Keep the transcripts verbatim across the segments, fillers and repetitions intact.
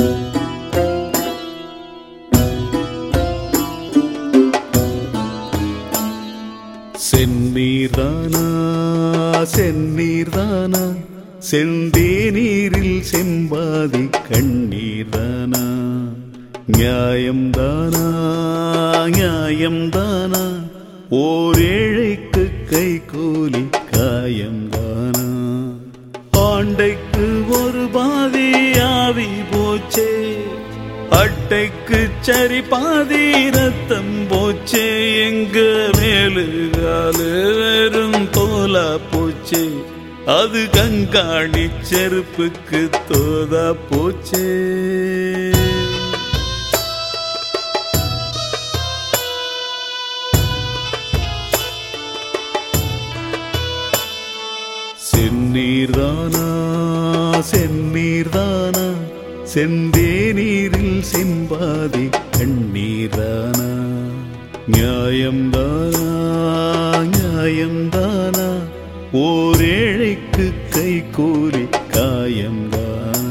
செந்நீர்தானா செந்நீர்தானா செந்தேநீரில் செம்பாதி கண்ணீர்தானா நியாயம்தானா நியாயம்தானா ஓர் ஏழைக்கு கைகூலி காயம்தானா ஆண்டைக்கு ஒரு பாதி ஆவி போச்சே அட்டைக்கு சரி பாதி ரத்தம் போச்சே எங்க மேலு காலு வெறும் தோலா போச்சே அது கங்காணி செருப்புக்கு தோதா போச்சே செந்நீர்தானா செந்நீர்தானா செந்தேநீரில் செம்பாதி கண்ணீர்தானா நியாயம்தானா நியாயம்தானா ஓர் ஏழைக்கு கைகூலி காயம்தானா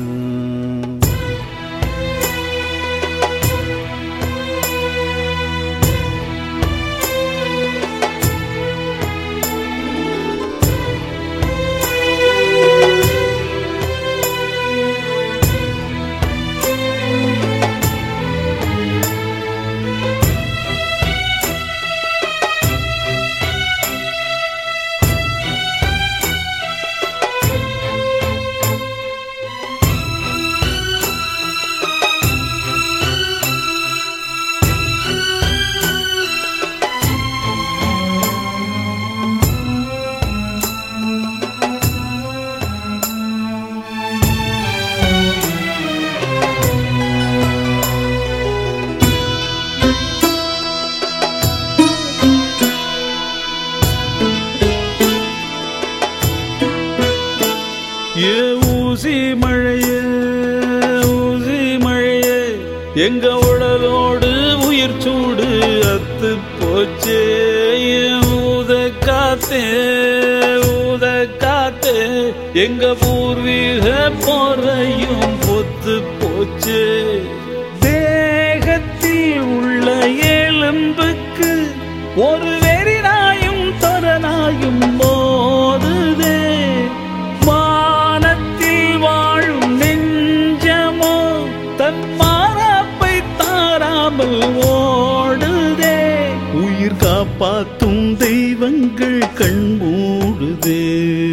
ஏ ஊசி மழையே ஊசி மழையே எங்க உடலோடு உயிர் சூடு அத்து போச்சே ஊத காத்தே ஊத காத்தே எங்க பூர்வீக போரையும் பொத்து போச்சே தேகத்தில் உள்ள எலும்புக்கு ஒரு வெறிநாயும் தொரநாயும் போதுதே ஓடுதே உயிர் காப்பாற்றும் தெய்வங்கள் கண் மூடுதே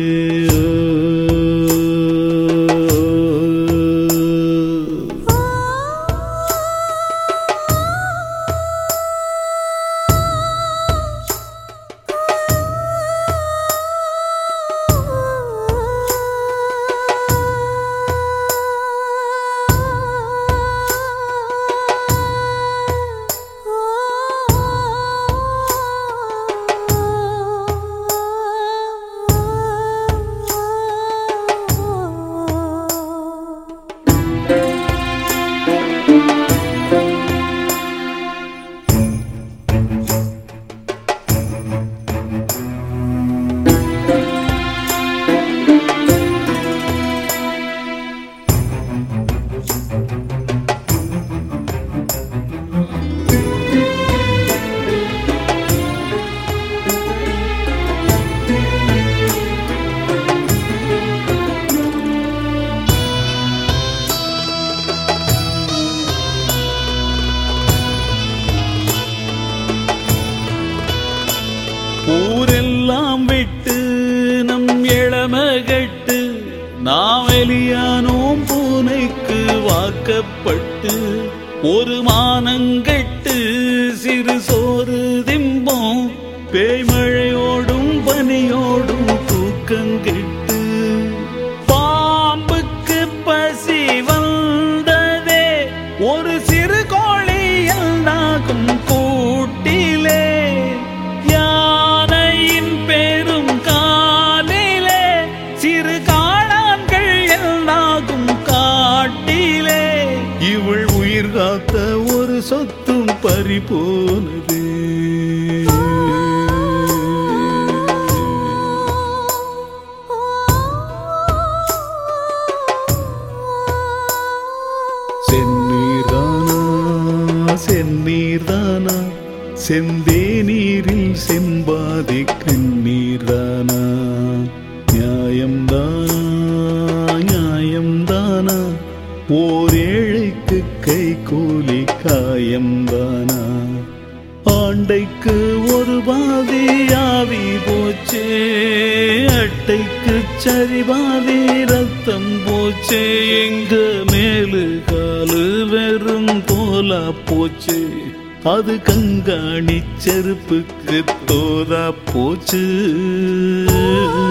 ஊரெல்லாம் விட்டு நம் இளமகட்டு நாம் வெளியானோம் பூனைக்கு வாக்கப்பட்டு ஒரு மானங்கெட்டு சிறு சோறு திம்போம் பேய்மழையோடும் பனியோடும் தூக்கங்கெட்டு பாம்புக்கு பசி வந்ததே ஒரு சிறு கோழி என்னாகும் கூட்டிலே யானையின் பெரும் காலிலே சிறு காளான்கள் என்னாகும் காட்டிலே இவள் உயிர் காத்த ஒரு சொத்தும் பறி போனது செந்நீர் தானா, செந்தேநீரில் செம்பாதி கண்ணீர் தானா? நியாயம்தானா நியாயம்தானா, ஓர் ஏழைக்கு கை கூலி காயம்தானா? ஆண்டைக்கு ஒரு பாதி ஆவி போச்சே, அட்டைக்கு சரி பாதி ரத்தம் போச்சே, எங்க மேலு காலு வெறும் தோலா போச்சு, அது கங்காணி செருப்புக்கு தோதா போச்சு.